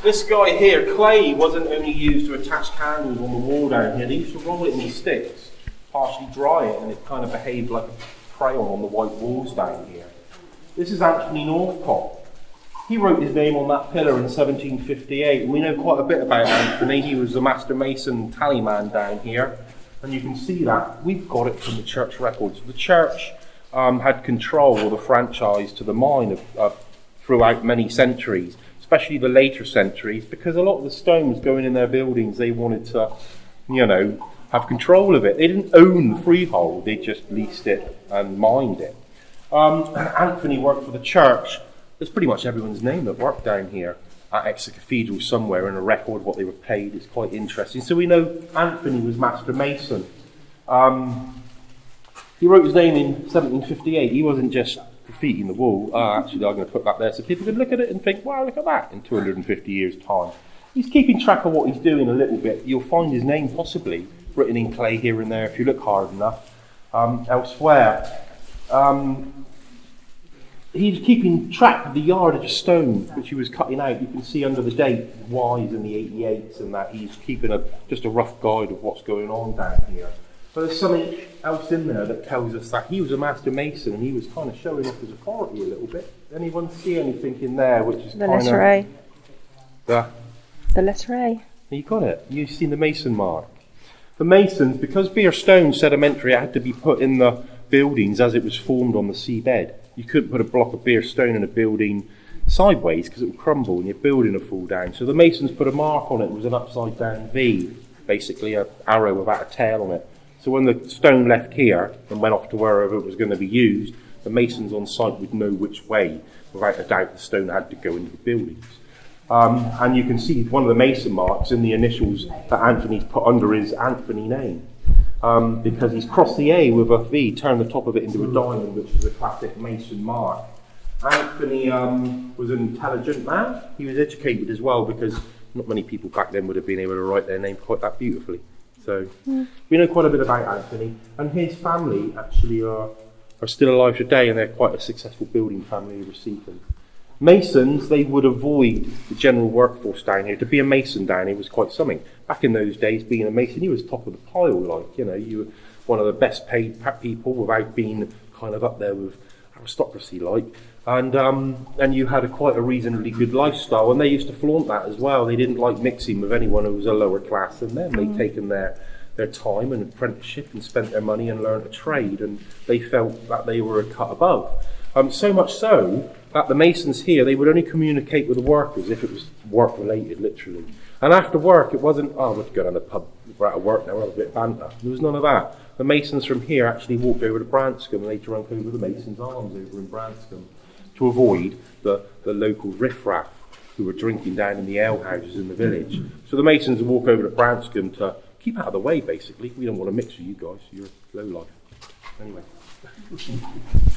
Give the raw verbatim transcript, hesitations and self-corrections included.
This guy here, clay, wasn't only used to attach candles on the wall down here. They used to roll it in sticks, partially dry it, and it kind of behaved like a crayon on the white walls down here. This is Anthony Northcott. He wrote his name on that pillar in seventeen fifty-eight, and we know quite a bit about Anthony. He was a master mason tallyman down here, and you can see that. We've got it from the church records. The church um, had control or the franchise to the mine of, uh, throughout many centuries, especially the later centuries, because a lot of the stones going in their buildings, they wanted to, you know, have control of it. They didn't own the freehold, they just leased it and mined it. Um, Anthony worked for the church. There's pretty much everyone's name that worked down here at Exeter Cathedral somewhere in a record, what they were paid. It's quite interesting. So we know Anthony was Master Mason. Um, he wrote his name in seventeen fifty-eight. He wasn't just graffitiing the wall. Uh, actually, I'm going to put that there so people can look at it and think, wow, look at that in two hundred fifty years' time. He's keeping track of what he's doing a little bit. You'll find his name possibly written in clay here and there if you look hard enough. Um, elsewhere. Um, He's keeping track of the yardage of stone which he was cutting out. You can see under the date Y's and the eighty-eights and that. He's keeping a just a rough guide of what's going on down here. But there's something else in there that tells us that he was a master mason and he was kind of showing off his authority a little bit. Anyone see anything in there which is the kind letter of... A. The The letter A. You got it. You've seen the mason mark. The masons, because bare stone sedimentary, it had to be put in the buildings as it was formed on the seabed. You couldn't put a block of bare stone in a building sideways because it would crumble and your building would fall down. So the masons put a mark on it. It was an upside down V, basically an arrow without a tail on it. So when the stone left here and went off to wherever it was going to be used, the masons on site would know which way. Without a doubt, the stone had to go into the buildings. Um, and you can see one of the mason marks in the initials that Anthony's put under his Anthony name. Um, because he's crossed the A with a V, turned the top of it into a diamond, which is a classic mason mark. Anthony um, was an intelligent man. He was educated as well, because not many people back then would have been able to write their name quite that beautifully. So mm. we know quite a bit about Anthony, and his family actually are, are still alive today, and they're quite a successful building family who received them. Masons, they would avoid the general workforce down here. To be a mason down here was quite something. Back in those days, being a mason, you was top of the pile, like, you know, you were one of the best paid people without being kind of up there with aristocracy, like. And um, and you had a quite a reasonably good lifestyle, and they used to flaunt that as well. They didn't like mixing with anyone who was a lower class than them. They'd taken their, their time and apprenticeship and spent their money and learned a trade, and they felt that they were a cut above. Um, so much so that the masons here, they would only communicate with the workers if it was work-related, literally. And after work, it wasn't, oh, let's go down the pub, we're out of work now, we'll have a bit of banter. There was none of that. The masons from here actually walked over to Branscombe and later on came over the Masons' Arms over in Branscombe to avoid the, the local riffraff who were drinking down in the alehouses in the village. So the masons would walk over to Branscombe to keep out of the way, basically. We don't want to mix with you guys, you're low life. Anyway.